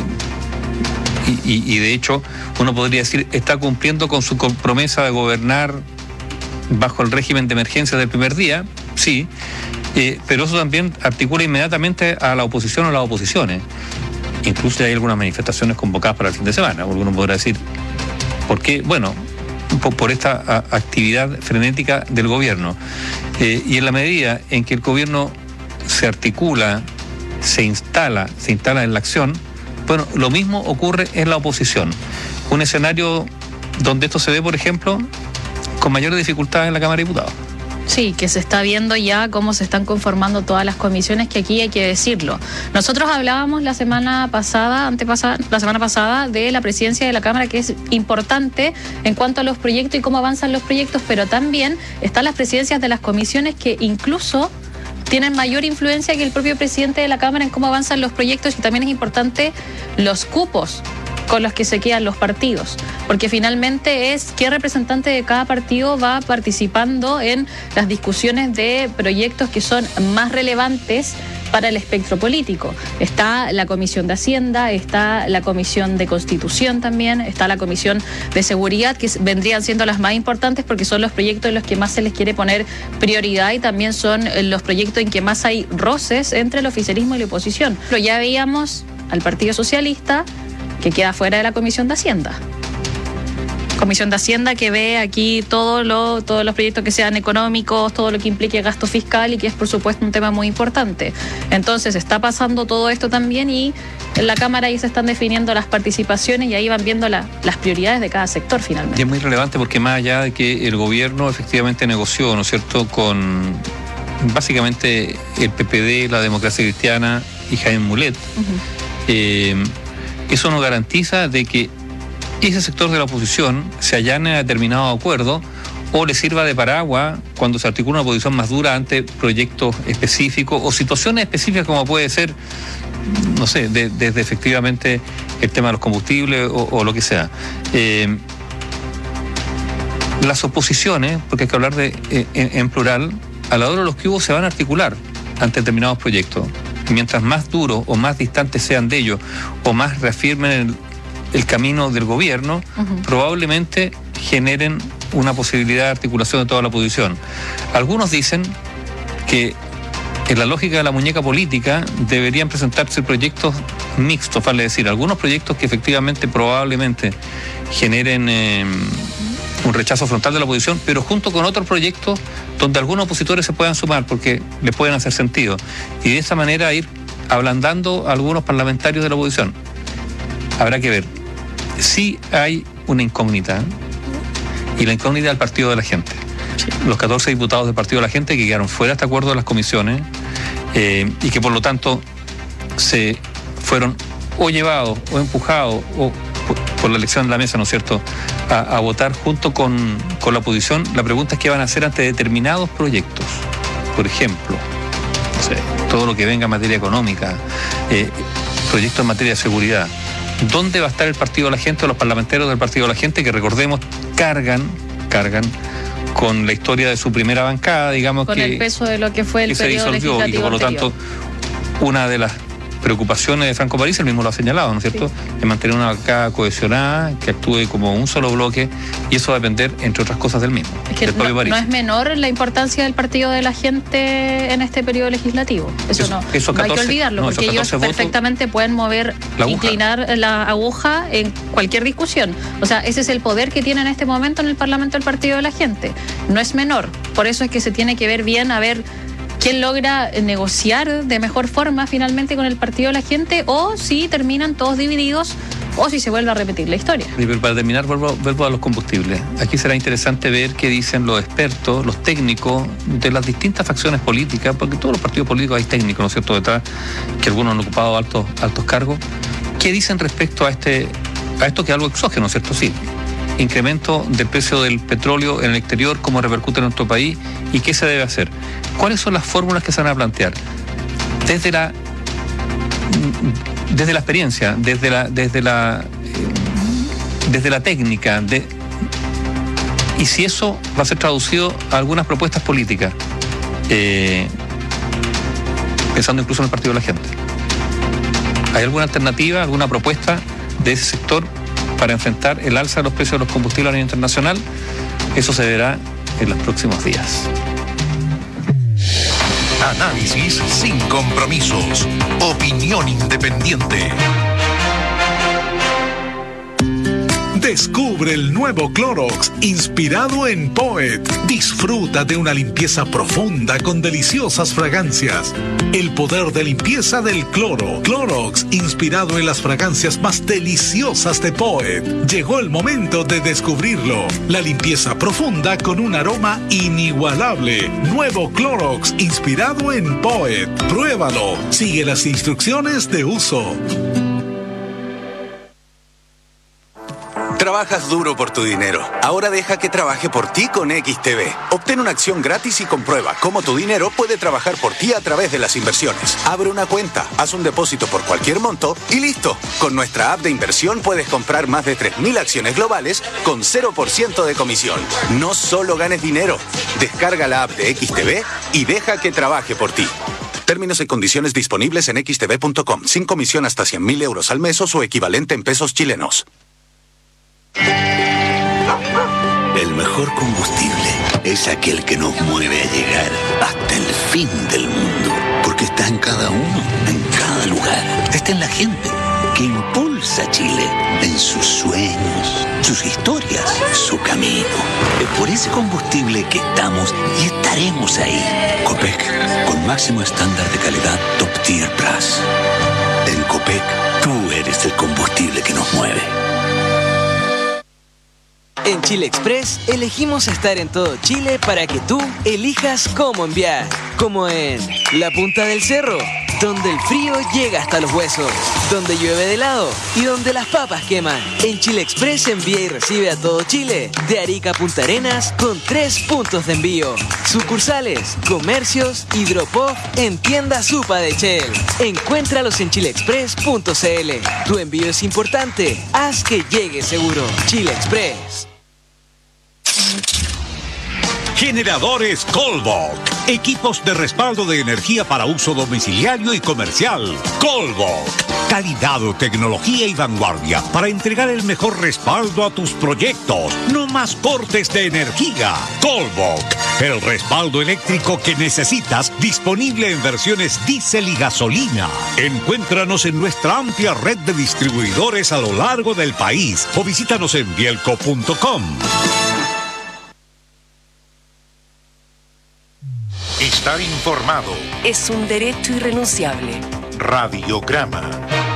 Y de hecho, uno podría decir, está cumpliendo con su promesa de gobernar bajo el régimen de emergencia del primer día, sí, pero eso también articula inmediatamente a la oposición o las oposiciones. Incluso hay algunas manifestaciones convocadas para el fin de semana. Alguno podrá decir, ¿por qué? Bueno, por esta actividad frenética del gobierno. Y en la medida en que el gobierno se articula, se instala en la acción, bueno, lo mismo ocurre en la oposición. Un escenario donde esto se ve, por ejemplo, con mayores dificultades en la Cámara de Diputados. Sí, que se está viendo ya cómo se están conformando todas las comisiones, que aquí hay que decirlo. Nosotros hablábamos la semana pasada, de la presidencia de la Cámara, que es importante en cuanto a los proyectos y cómo avanzan los proyectos, pero también están las presidencias de las comisiones que incluso tienen mayor influencia que el propio presidente de la Cámara en cómo avanzan los proyectos, y también es importante los cupos con los que se quedan los partidos, porque finalmente es qué representante de cada partido va participando en las discusiones de proyectos que son más relevantes para el espectro político. Está la Comisión de Hacienda, está la Comisión de Constitución también, está la Comisión de Seguridad, que vendrían siendo las más importantes porque son los proyectos en los que más se les quiere poner prioridad, y también son los proyectos en que más hay roces entre el oficialismo y la oposición. Pero ya veíamos al Partido Socialista, que queda fuera de la Comisión de Hacienda. Comisión de Hacienda que ve aquí todos los proyectos que sean económicos, todo lo que implique gasto fiscal, y que es por supuesto un tema muy importante. Entonces está pasando todo esto también, y en la Cámara ahí se están definiendo las participaciones y ahí van viendo las prioridades de cada sector finalmente. Y es muy relevante porque más allá de que el gobierno efectivamente negoció, ¿no es cierto?, con básicamente el PPD, la Democracia Cristiana y Jaime Mulet, eso no garantiza de que ese sector de la oposición se allane a determinado acuerdo o le sirva de paraguas cuando se articula una posición más dura ante proyectos específicos o situaciones específicas, como puede ser, no sé, desde efectivamente el tema de los combustibles o lo que sea. Las oposiciones, porque hay que hablar en plural, a la hora de los que hubo se van a articular ante determinados proyectos. Mientras más duros o más distantes sean de ellos o más reafirmen el camino del gobierno, probablemente generen una posibilidad de articulación de toda la oposición. Algunos dicen que en la lógica de la muñeca política deberían presentarse proyectos mixtos, vale decir, algunos proyectos que efectivamente probablemente generen un rechazo frontal de la oposición, pero junto con otros proyectos donde algunos opositores se puedan sumar porque les pueden hacer sentido, y de esa manera ir ablandando a algunos parlamentarios de la oposición. Habrá que ver. Sí hay una incógnita, y la incógnita del Partido de la Gente. Sí. Los 14 diputados del Partido de la Gente que quedaron fuera de este acuerdo de las comisiones, y que por lo tanto se fueron o llevados o empujados o por la elección de la mesa, ¿no es cierto?, a votar junto con la oposición. La pregunta es qué van a hacer ante determinados proyectos. Por ejemplo, no sé, todo lo que venga en materia económica, proyectos en materia de seguridad. ¿Dónde va a estar el Partido de la Gente o los parlamentarios del Partido de la Gente, que recordemos cargan con la historia de su primera bancada, digamos, con el peso de lo que fue el periodo legislativo y que por lo tanto una de las preocupaciones de Franco Parisi, él mismo lo ha señalado, ¿no es cierto?, de mantener una bancada cohesionada, que actúe como un solo bloque, y eso va a depender, entre otras cosas, del mismo, es que del propio Parisi. No es menor la importancia del Partido de la Gente en este periodo legislativo. Eso no hay que olvidarlo, porque ellos perfectamente pueden mover, inclinar la aguja en cualquier discusión. O sea, ese es el poder que tiene en este momento en el Parlamento el Partido de la Gente. No es menor. Por eso es que se tiene que ver bien, a ver quién logra negociar de mejor forma finalmente con el Partido de la Gente, o si terminan todos divididos, o si se vuelve a repetir la historia. Y para terminar, vuelvo a los combustibles. Aquí será interesante ver qué dicen los expertos, los técnicos de las distintas facciones políticas, porque todos los partidos políticos hay técnicos, ¿no es cierto?, detrás, que algunos han ocupado altos cargos. ¿Qué dicen respecto a esto, que es algo exógeno, ¿no es cierto? Sí. Incremento del precio del petróleo en el exterior, cómo repercute en nuestro país y qué se debe hacer. ¿Cuáles son las fórmulas que se van a plantear? Desde desde la experiencia, desde la técnica, y si eso va a ser traducido a algunas propuestas políticas, pensando incluso en el Partido de la Gente. ¿Hay alguna alternativa, alguna propuesta de ese sector para enfrentar el alza de los precios de los combustibles a nivel internacional? Eso se verá en los próximos días. Análisis sin compromisos. Opinión independiente. Descubre el nuevo Clorox, inspirado en Poet. Disfruta de una limpieza profunda con deliciosas fragancias. El poder de limpieza del cloro. Clorox, inspirado en las fragancias más deliciosas de Poet. Llegó el momento de descubrirlo. La limpieza profunda con un aroma inigualable. Nuevo Clorox, inspirado en Poet. Pruébalo. Sigue las instrucciones de uso. Trabajas duro por tu dinero. Ahora deja que trabaje por ti con XTB. Obtén una acción gratis y comprueba cómo tu dinero puede trabajar por ti a través de las inversiones. Abre una cuenta, haz un depósito por cualquier monto y listo. Con nuestra app de inversión puedes comprar más de 3.000 acciones globales con 0% de comisión. No solo ganes dinero. Descarga la app de XTB y deja que trabaje por ti. Términos y condiciones disponibles en xtb.com. Sin comisión hasta 100.000 euros al mes o su equivalente en pesos chilenos. El mejor combustible es aquel que nos mueve a llegar hasta el fin del mundo, porque está en cada uno, en cada lugar. Está en la gente que impulsa a Chile, en sus sueños, sus historias, su camino. Es por ese combustible que estamos y estaremos ahí. Copec, con máximo estándar de calidad Top Tier Plus. En Copec, tú eres el combustible que nos mueve. En Chile Express elegimos estar en todo Chile para que tú elijas cómo enviar. Como en la punta del cerro, donde el frío llega hasta los huesos, donde llueve de helado y donde las papas queman. En Chile Express envía y recibe a todo Chile, de Arica a Punta Arenas, con 3 puntos de envío. Sucursales, comercios y drop-off en tienda Supa de Shell. Encuéntralos en chileexpress.cl. Tu envío es importante, haz que llegue seguro. Chile Express. Generadores Colbok. Equipos de respaldo de energía para uso domiciliario y comercial. Colbok. Calidad, tecnología y vanguardia para entregar el mejor respaldo a tus proyectos. No más cortes de energía. Colbok. El respaldo eléctrico que necesitas, disponible en versiones diésel y gasolina. Encuéntranos en nuestra amplia red de distribuidores a lo largo del país o visítanos en bielco.com. Estar informado es un derecho irrenunciable. Radiograma.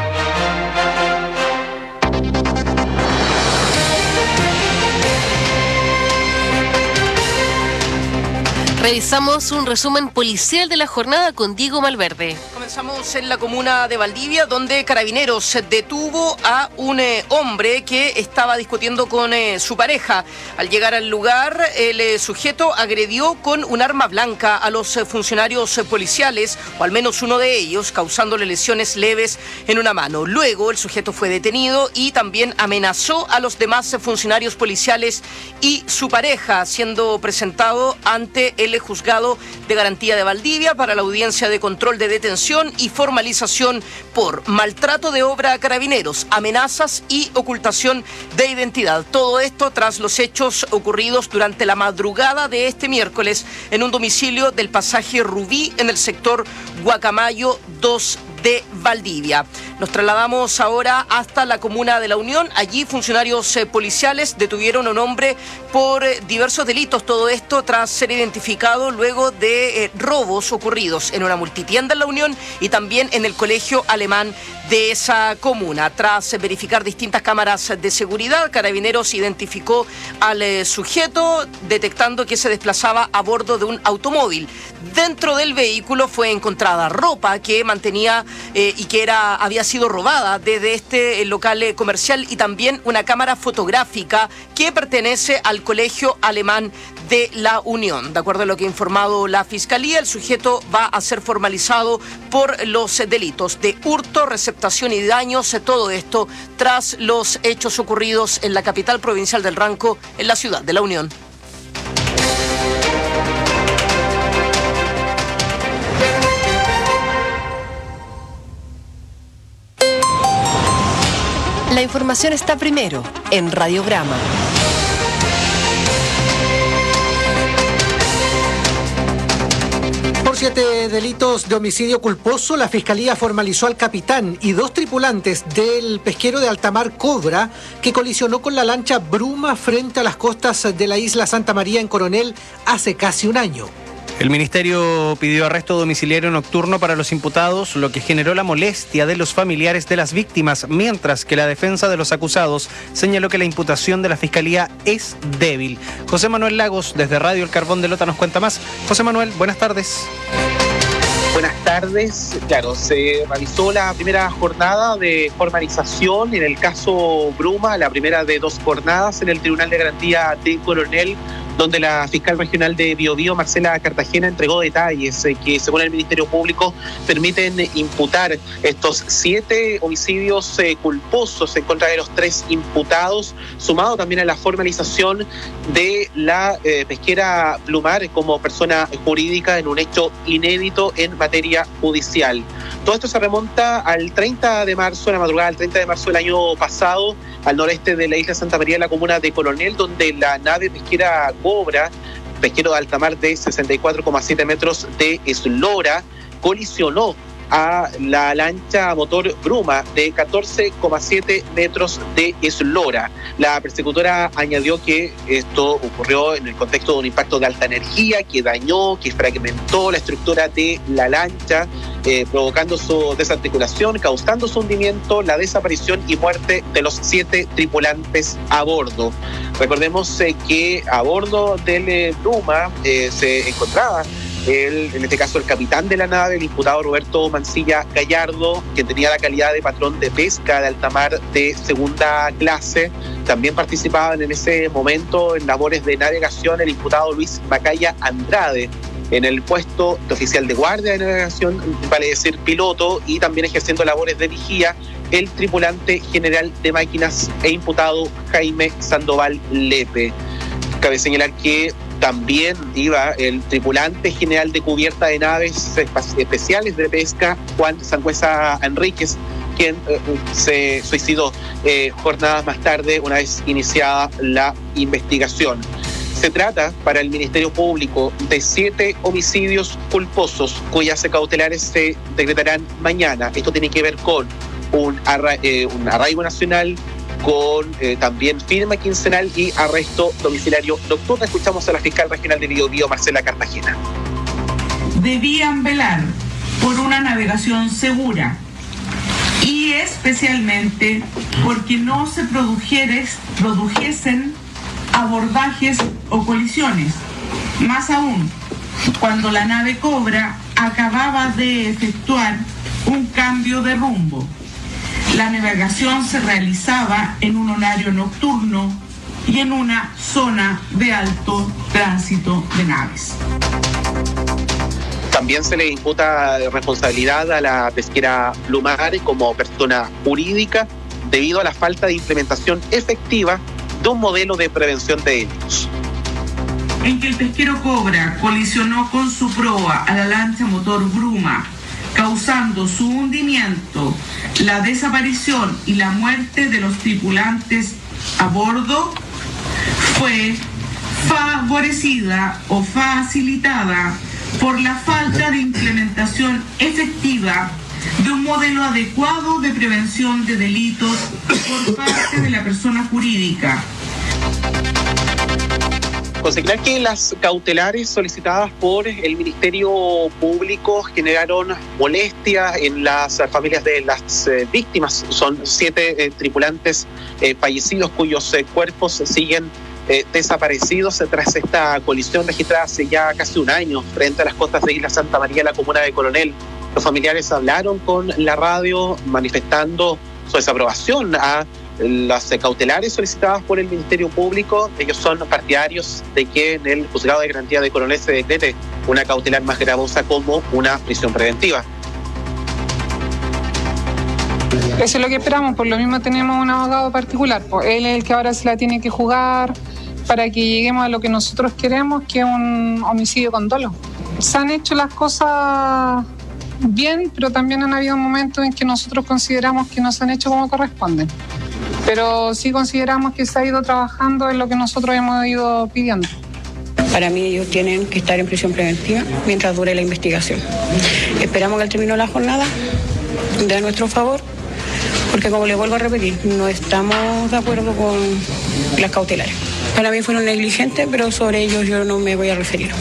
Revisamos un resumen policial de la jornada con Diego Malverde. Comenzamos en la comuna de Valdivia, donde Carabineros detuvo a un hombre que estaba discutiendo con su pareja. Al llegar al lugar, el sujeto agredió con un arma blanca a los funcionarios policiales, o al menos uno de ellos, causándole lesiones leves en una mano. Luego, el sujeto fue detenido y también amenazó a los demás funcionarios policiales y su pareja, siendo presentado ante el juzgado de garantía de Valdivia para la audiencia de control de detención y formalización por maltrato de obra a Carabineros, amenazas y ocultación de identidad. Todo esto tras los hechos ocurridos durante la madrugada de este miércoles en un domicilio del pasaje Rubí en el sector Guacamayo 2 de Valdivia. Nos trasladamos ahora hasta la comuna de La Unión. Allí funcionarios policiales detuvieron a un hombre por diversos delitos. Todo esto tras ser identificado luego de robos ocurridos en una multitienda en La Unión y también en el colegio alemán de esa comuna. Tras verificar distintas cámaras de seguridad, Carabineros identificó al sujeto, detectando que se desplazaba a bordo de un automóvil. Dentro del vehículo fue encontrada ropa que mantenía y que había sido robada desde este local comercial y también una cámara fotográfica que pertenece al Colegio Alemán de la Unión. De acuerdo a lo que ha informado la Fiscalía, el sujeto va a ser formalizado por los delitos de hurto, receptación y daños, todo esto tras los hechos ocurridos en la capital provincial del Ranco, en la ciudad de la Unión. La información está primero en Radiograma. Por 7 delitos de homicidio culposo, la Fiscalía formalizó al capitán y 2 tripulantes del pesquero de alta mar Cobra, que colisionó con la lancha Bruma frente a las costas de la isla Santa María en Coronel hace casi un año. El Ministerio pidió arresto domiciliario nocturno para los imputados, lo que generó la molestia de los familiares de las víctimas, mientras que la defensa de los acusados señaló que la imputación de la Fiscalía es débil. José Manuel Lagos, desde Radio El Carbón de Lota, nos cuenta más. José Manuel, buenas tardes. Buenas tardes. Claro, se realizó la primera jornada de formalización en el caso Bruma, la primera de 2 jornadas en el Tribunal de Garantía de Coronel, donde la fiscal regional de Biobío, Marcela Cartagena, entregó detalles que, según el Ministerio Público, permiten imputar estos 7 homicidios culposos en contra de los 3 imputados, sumado también a la formalización de la pesquera Blumar como persona jurídica en un hecho inédito en materia judicial. Todo esto se remonta al 30 de marzo, a la madrugada del 30 de marzo del año pasado, al noreste de la isla Santa María, en la comuna de Coronel, donde la nave pesquera Cobra, pesquero de alta mar de 64,7 metros de eslora, colisionó a la lancha motor Bruma de 14,7 metros de eslora. La persecutora añadió que esto ocurrió en el contexto de un impacto de alta energía que dañó, que fragmentó la estructura de la lancha, provocando su desarticulación, causando su hundimiento, la desaparición y muerte de los 7 tripulantes a bordo. Recordemos que a bordo del Bruma se encontraba en este caso el capitán de la nave, el imputado Roberto Mancilla Gallardo, que tenía la calidad de patrón de pesca de alta mar de segunda clase. También participaban en ese momento en labores de navegación el imputado Luis Macaya Andrade, en el puesto de oficial de guardia de navegación, vale decir piloto, y también ejerciendo labores de vigía el tripulante general de máquinas e imputado Jaime Sandoval Lepe. Cabe señalar que también iba el tripulante general de cubierta de naves especiales de pesca, Juan Sangüesa Enríquez, quien se suicidó jornadas más tarde, una vez iniciada la investigación. Se trata, para el Ministerio Público, de 7 homicidios culposos cuyas cautelares se decretarán mañana. Esto tiene que ver con un arraigo nacional, con también firma quincenal y arresto domiciliario nocturno. Escuchamos a la fiscal regional de Biobío, Marcela Cartagena. Debían velar por una navegación segura y especialmente porque no se produjesen abordajes o colisiones. Más aún, cuando la nave Cobra acababa de efectuar un cambio de rumbo. La navegación se realizaba en un horario nocturno y en una zona de alto tránsito de naves. También se le imputa responsabilidad a la pesquera Blumar como persona jurídica debido a la falta de implementación efectiva de un modelo de prevención de delitos. En que el pesquero Cobra colisionó con su proa a la lancha motor Bruma, causando su hundimiento, la desaparición y la muerte de los tripulantes a bordo, fue favorecida o facilitada por la falta de implementación efectiva de un modelo adecuado de prevención de delitos por parte de la persona jurídica. Consignar que las cautelares solicitadas por el Ministerio Público generaron molestia en las familias de las víctimas. Son 7 tripulantes fallecidos cuyos cuerpos siguen desaparecidos tras esta colisión registrada hace ya casi un año frente a las costas de Isla Santa María, la comuna de Coronel. Los familiares hablaron con la radio manifestando su desaprobación a las cautelares solicitadas por el Ministerio Público. Ellos son partidarios de que en el Juzgado de Garantía de Coronel se decrete una cautelar más gravosa como una prisión preventiva. Eso es lo que esperamos, por lo mismo tenemos un abogado particular, pues él es el que ahora se la tiene que jugar para que lleguemos a lo que nosotros queremos, que es un homicidio con dolo. Se han hecho las cosas bien, pero también han habido momentos en que nosotros consideramos que no se han hecho como corresponden. Pero sí consideramos que se ha ido trabajando en lo que nosotros hemos ido pidiendo. Para mí ellos tienen que estar en prisión preventiva mientras dure la investigación. Esperamos que al término de la jornada dé a nuestro favor, porque como les vuelvo a repetir, no estamos de acuerdo con las cautelares. Para mí fueron negligentes, pero sobre ellos yo no me voy a referir.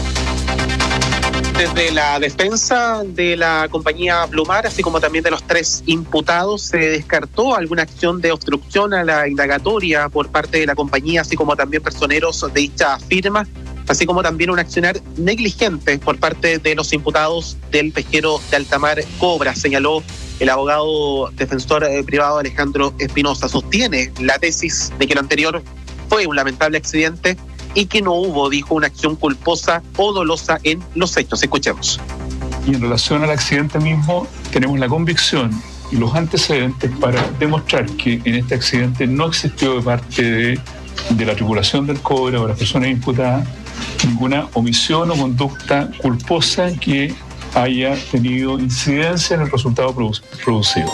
Desde la defensa de la compañía Blumar, así como también de los 3 imputados, se descartó alguna acción de obstrucción a la indagatoria por parte de la compañía, así como también personeros de dicha firma, así como también un accionar negligente por parte de los imputados del pesquero de Altamar Cobra, señaló el abogado defensor privado Alejandro Espinosa. Sostiene la tesis de que lo anterior fue un lamentable accidente y que no hubo, dijo, una acción culposa o dolosa en los hechos. Escuchemos. Y en relación al accidente mismo, tenemos la convicción y los antecedentes para demostrar que en este accidente no existió de parte de la tripulación del Cobra o las personas imputadas ninguna omisión o conducta culposa que haya tenido incidencia en el resultado producido.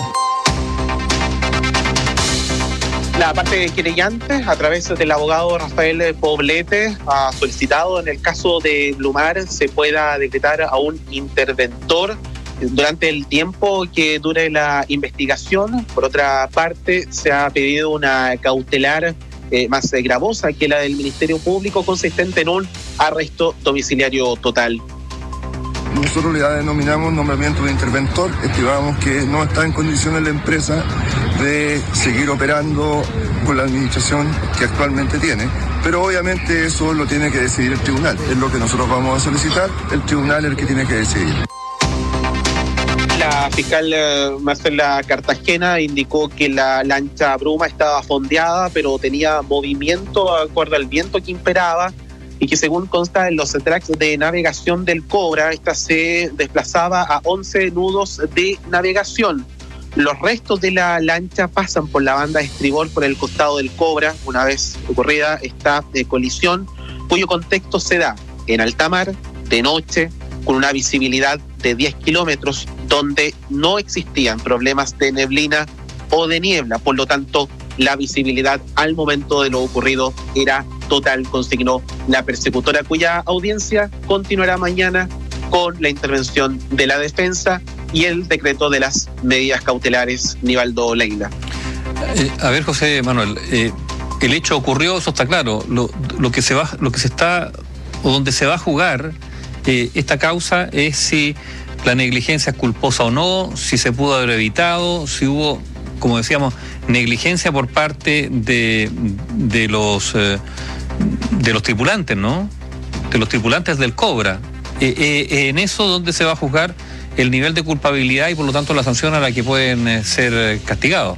La parte querellante, a través del abogado Rafael Poblete, ha solicitado en el caso de Blumar se pueda decretar a un interventor durante el tiempo que dure la investigación. Por otra parte, se ha pedido una cautelar más gravosa que la del Ministerio Público, consistente en un arresto domiciliario total. Nosotros le denominamos nombramiento de interventor, estimamos que no está en condiciones la empresa de seguir operando con la administración que actualmente tiene, pero obviamente eso lo tiene que decidir el tribunal, es lo que nosotros vamos a solicitar, el tribunal es el que tiene que decidir. La fiscal Marcela Cartagena indicó que la lancha Bruma estaba fondeada, pero tenía movimiento de acuerdo al viento que imperaba, y que según consta en los tracks de navegación del Cobra, esta se desplazaba a 11 nudos de navegación. Los restos de la lancha pasan por la banda de estribor por el costado del Cobra, una vez ocurrida esta colisión, cuyo contexto se da en alta mar, de noche, con una visibilidad de 10 kilómetros, donde no existían problemas de neblina o de niebla. Por lo tanto, la visibilidad al momento de lo ocurrido era total, consignó la persecutora, cuya audiencia continuará mañana con la intervención de la defensa y el decreto de las medidas cautelares. Nivaldo Leila. A ver, José Manuel, el hecho ocurrió, eso está claro. Lo que se está, o donde se va a jugar esta causa es si la negligencia es culposa o no, si se pudo haber evitado, si hubo, como decíamos, negligencia por parte de los tripulantes, ¿no? De los tripulantes del Cobra. En eso donde se va a juzgar el nivel de culpabilidad y por lo tanto la sanción a la que pueden ser castigados.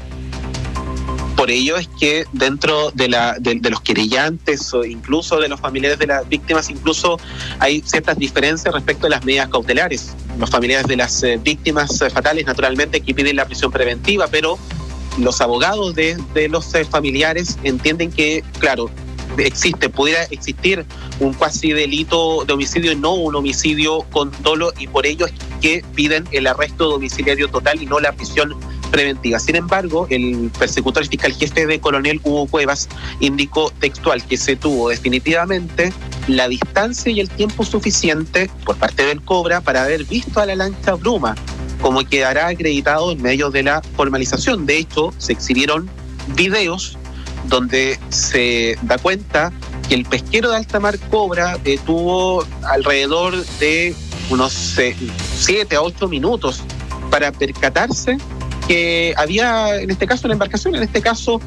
Por ello es que dentro de los querellantes o incluso de los familiares de las víctimas, incluso hay ciertas diferencias respecto a las medidas cautelares. Los familiares de las víctimas fatales, naturalmente, que piden la prisión preventiva, pero los abogados de los familiares entienden que, claro, pudiera existir un cuasi delito de homicidio y no un homicidio con dolo, y por ello es que piden el arresto domiciliario total y no la prisión preventiva. Sin embargo, el persecutor y fiscal jefe de Coronel Hugo Cuevas indicó textual que se tuvo definitivamente la distancia y el tiempo suficiente por parte del Cobra para haber visto a la lancha Bruma, como quedará acreditado en medio de la formalización. De hecho, se exhibieron videos donde se da cuenta que el pesquero de alta mar Cobra tuvo alrededor de unos 7 a 8 minutos para percatarse que había, en este caso, la embarcación, en este caso,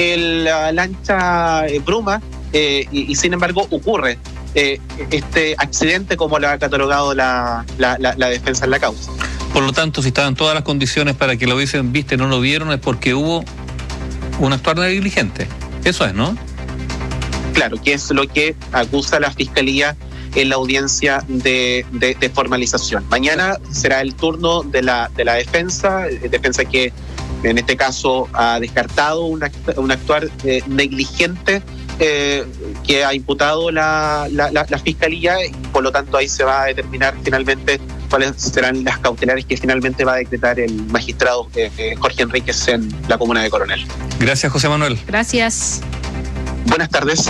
la lancha Bruma, y sin embargo ocurre este accidente, como lo ha catalogado la defensa en la causa. Por lo tanto, si estaban todas las condiciones para que lo hubiesen visto y no lo vieron, es porque hubo un actuar negligente. Eso es, ¿no? Claro, que es lo que acusa la Fiscalía en la audiencia de formalización. Mañana será el turno de la defensa que en este caso ha descartado un actuar negligente que ha imputado la Fiscalía, y por lo tanto ahí se va a determinar finalmente cuáles serán las cautelares que finalmente va a decretar el magistrado Jorge Enríquez en la comuna de Coronel. Gracias, José Manuel. Gracias. Buenas tardes.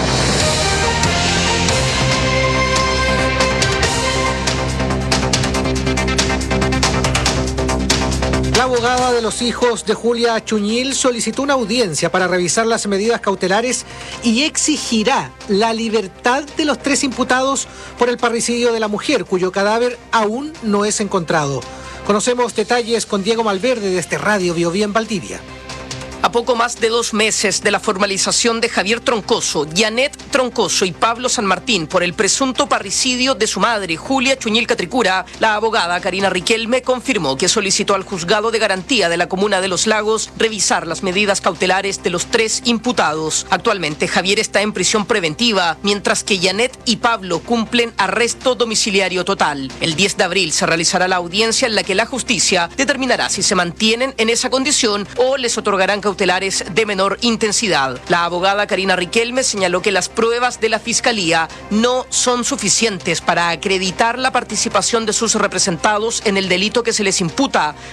La abogada de los hijos de Julia Chuñil solicitó una audiencia para revisar las medidas cautelares y exigirá la libertad de los 3 imputados por el parricidio de la mujer, cuyo cadáver aún no es encontrado. Conocemos detalles con Diego Malverde desde Radio Biobío en Valdivia. A poco más de 2 meses de la formalización de Javier Troncoso, Janet Troncoso y Pablo San Martín por el presunto parricidio de su madre, Julia Chuñil Catricura, la abogada Karina Riquelme confirmó que solicitó al juzgado de garantía de la comuna de Los Lagos revisar las medidas cautelares de los 3 imputados. Actualmente Javier está en prisión preventiva, mientras que Janet y Pablo cumplen arresto domiciliario total. El 10 de abril se realizará la audiencia en la que la justicia determinará si se mantienen en esa condición o les otorgarán cautelares de menor intensidad. La abogada Karina Riquelme señaló que las pruebas de la Fiscalía no son suficientes para acreditar la participación de sus representados en el delito que se les imputa,